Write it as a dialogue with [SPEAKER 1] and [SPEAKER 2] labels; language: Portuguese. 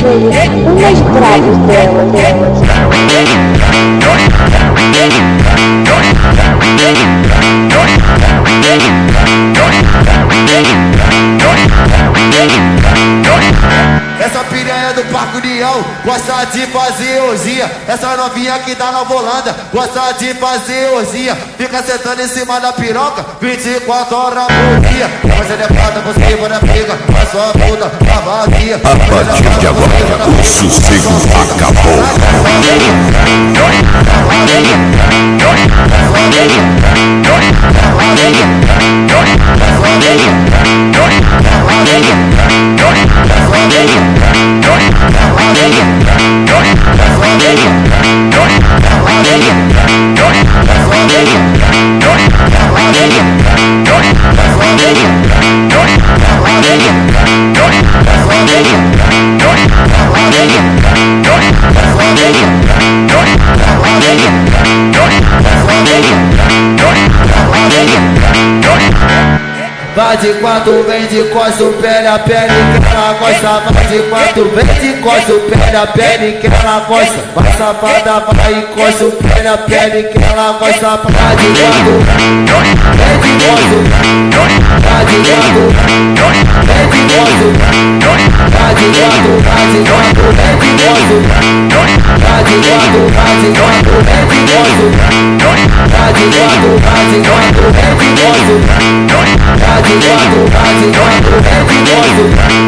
[SPEAKER 1] umas dragas delas.
[SPEAKER 2] Essa piranha do Parque União gosta de fazer orgia. Essa novinha que tá na volanda gosta de fazer orgia. Fica sentando em cima da piroca 24 horas por dia. Você é foda, você vai na briga, a sua puta tá vazia.
[SPEAKER 3] A partir de agora, o sossego acabou.
[SPEAKER 2] Vai de quatro, vem de costa, pele a pele que ela gosta. Vai de quatro, vem de costa, pele a pele que ela gosta. Vai safada, vai e costa, pele a pele que ela gosta. Vai de quatro, vem de costa. Vai de quatro, vem de costa. Vai de quatro, vai de quatro, vem de costa. Vai de quatro, vai de quatro, vem de costa. Vai de quatro, vai de quatro, vem de costa. Vai de quatro, vem de costa.